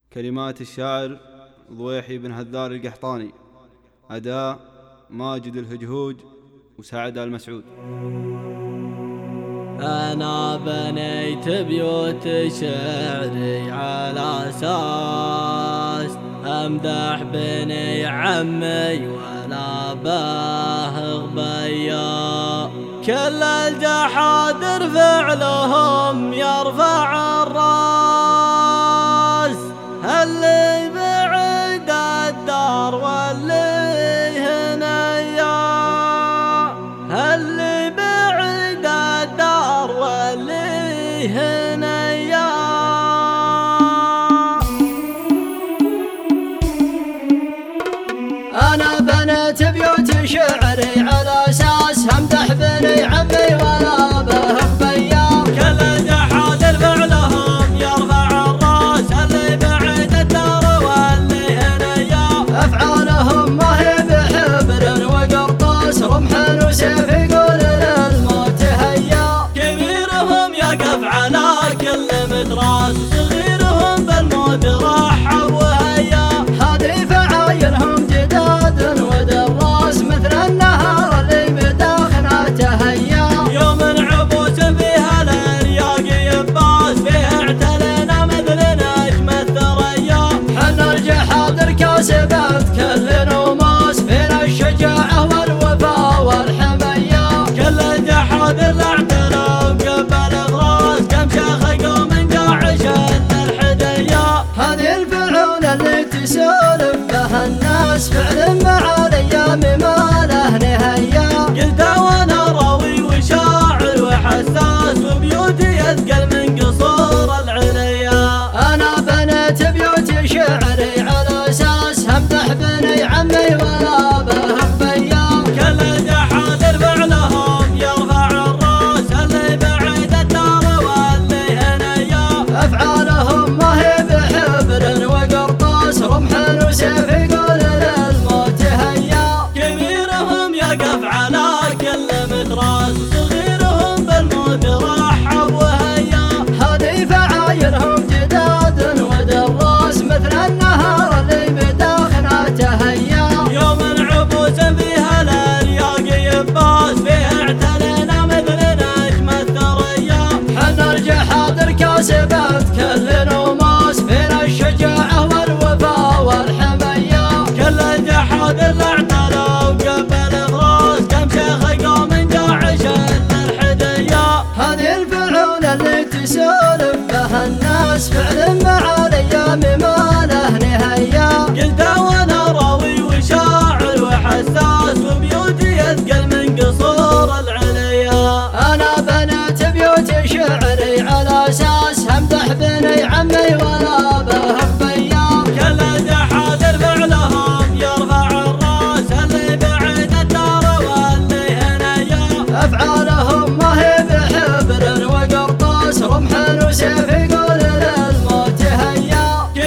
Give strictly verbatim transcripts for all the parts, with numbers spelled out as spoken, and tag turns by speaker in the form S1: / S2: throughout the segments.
S1: كلمات الشاعر ضويحي بن هذار القحطاني. أداء ماجد الهجهوج وسعد المسعود.
S2: أنا بنيت بيوت شعري على أساس أمدح بني عمي ولا باهغ بيا. كل الجحادر فعلهم يرفع الراس، اللي بعيد الدار واللي هنيا، اللي بعيد الدار واللي هنيا. أنا بنيت بيوت شعري على أساس أمدح بني عمي ولا بهق بيا. كل الجحادر فعلهم يرفع الراس، اللي بعيد الدار واللي هنيا. أفعالهم ما هي بحبر وقرطاس، رمح وسيف يقول للموت هيا. كبيرهم يقف على كل مدراس، صغيرهم بالموت رحب وهيا. هذه فعايلهم جداد ودراس، مثل النهار اللي بداخنا تهيا. يوم العبوس فيها الرياق يباس، فيها اعتلينا مثل نجم الثريا. حنا الجحادر كاسبات كل نوماس، فينا الشجاعة والوفاء والحمية. كل الجحادر اعتلوا قبل اغراس، كم شيخ قوم جاعش الحدية. هذه الفعول اللي تسولف بها الناس، فعل مع الايام ما له نهاية. قلت وانا راوي وشاعر وحساس، وبيوتي اثقل من قصور العليا. انا بنيت بيوت شعري على اساس امدح بني عمي ولا بهق بيا. كل الجحادر فعلهم يرفع الراس، اللي بعيد الدار واللي هنيا. افعالهم ما هي بحبر وقرطاس، رمح وسيف يقول للموت هيا. كبيرهم يقف على كل مدراس، صغيرهم بالموت رحب وهيا. هذه فعايلهم جداد ودراس، مثل النهار اللي بداخنا تهيا. يوم العبوس فيها الرياق يباس، فيها اعتلينا مثل نجم الثريا. حنا الجحادر كاسبات كل نوماس، فينا الشجاعة والوفاء والحمية. كل الجحادر اعتلوا قبل اغراس، كم شيخ قوم جاعش الحدية. هذه الفعول اللي تسولف بها الناس، فعل مع الايام ما له نهاية. قلت وانا راوي وشاعر وحساس، وبيوتي اثقل من قصور العليا. انا بنيت بيوت شعري على اساس امدح بني عمي ولا بهق بيا. كل الجحادر فعلهم يرفع الراس، اللي بعيد الدار واللي هنيا. افعالهم ما هي بحبر وقرطاس، رمح وسيف يقول للموت هيا.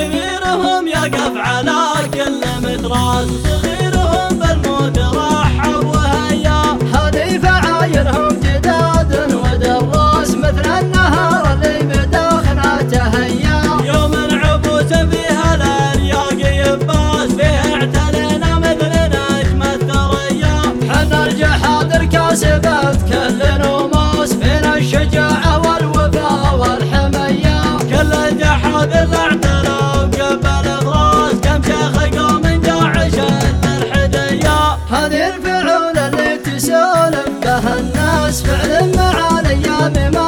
S2: كبيرهم يقف على كل مدراس، صغيرهم بالموت رحب وهيا. هذه فعايلهم جداد ودراس، مثل النهار اللي بداخنا تهيا. يوم العبوس فيها الرياق يباس، فيها اعتلينا مثل نجم الثريا. حنا الجحادر كاسبات كل نوماس، فينا الشجاعة والوفاء والحمية. كل الجحادر اعتلوا قبل اغراس، كم شيخ قوم جاعش الحدية. هذه الفعول اللي تسولف بها الناس، فعل مع الايام ما